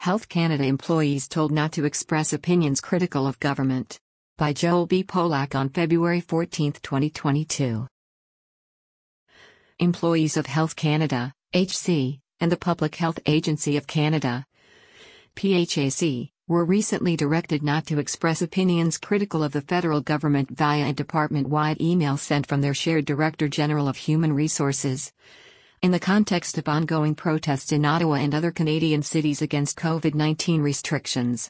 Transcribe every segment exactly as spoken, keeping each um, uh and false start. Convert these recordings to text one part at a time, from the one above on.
Health Canada employees told not to express opinions critical of government. By Joel B. Polak on February fourteenth, twenty twenty-two. Employees of Health Canada, H C, and the Public Health Agency of Canada, P H A C, were recently directed not to express opinions critical of the federal government via a department-wide email sent from their shared Director General of Human Resources. In the context of ongoing protests in Ottawa and other Canadian cities against COVID nineteen restrictions.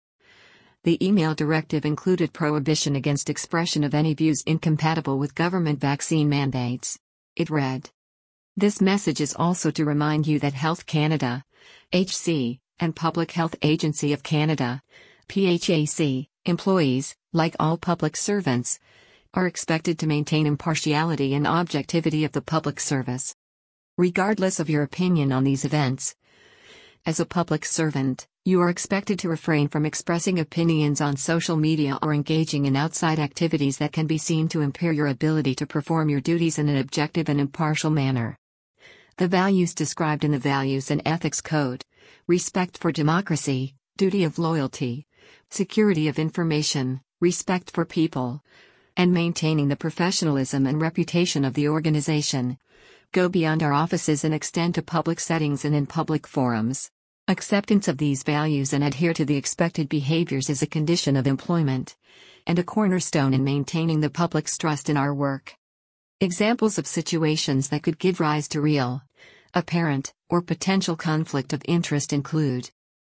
The email directive included prohibition against expression of any views incompatible with government vaccine mandates. It read, "This message is also to remind you that Health Canada, H C, and Public Health Agency of Canada, P H A C, employees, like all public servants, are expected to maintain impartiality and objectivity of the public service. Regardless of your opinion on these events, as a public servant, you are expected to refrain from expressing opinions on social media or engaging in outside activities that can be seen to impair your ability to perform your duties in an objective and impartial manner. The values described in the Values and Ethics Code, respect for democracy, duty of loyalty, security of information, respect for people, and maintaining the professionalism and reputation of the organization, go beyond our offices and extend to public settings and in public forums. Acceptance of these values and adhere to the expected behaviors is a condition of employment, and a cornerstone in maintaining the public's trust in our work." Examples of situations that could give rise to real, apparent, or potential conflict of interest include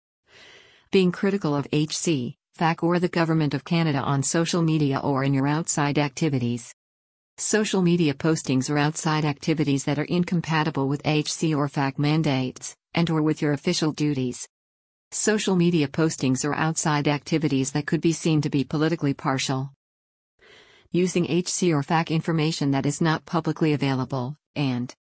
being critical of H C, F A C or the Government of Canada on social media or in your outside activities. Social media postings or outside activities that are incompatible with H C or F A C mandates, and or with your official duties. Social media postings or outside activities that could be seen to be politically partial. Using H C or F A C information that is not publicly available, and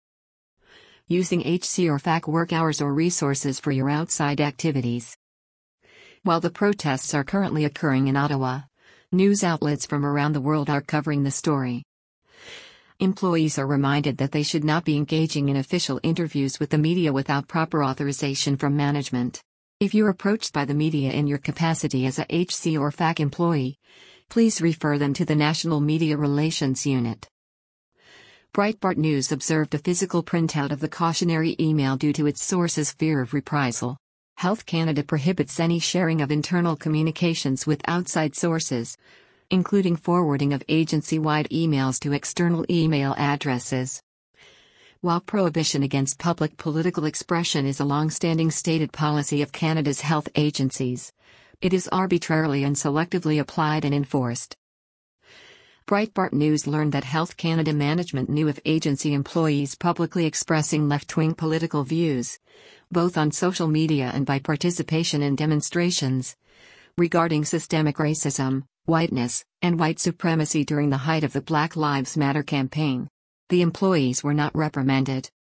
using H C or F A C work hours or resources for your outside activities. While the protests are currently occurring in Ottawa, news outlets from around the world are covering the story. Employees are reminded that they should not be engaging in official interviews with the media without proper authorization from management. If you're approached by the media in your capacity as a H C or F A C employee, please refer them to the National Media Relations Unit. Breitbart News observed a physical printout of the cautionary email due to its source's fear of reprisal. Health Canada prohibits any sharing of internal communications with outside sources, including forwarding of agency-wide emails to external email addresses. While prohibition against public political expression is a long-standing stated policy of Canada's health agencies, it is arbitrarily and selectively applied and enforced. Breitbart News learned that Health Canada management knew of agency employees publicly expressing left-wing political views, both on social media and by participation in demonstrations, regarding systemic racism, whiteness, and white supremacy during the height of the Black Lives Matter campaign. The employees were not reprimanded,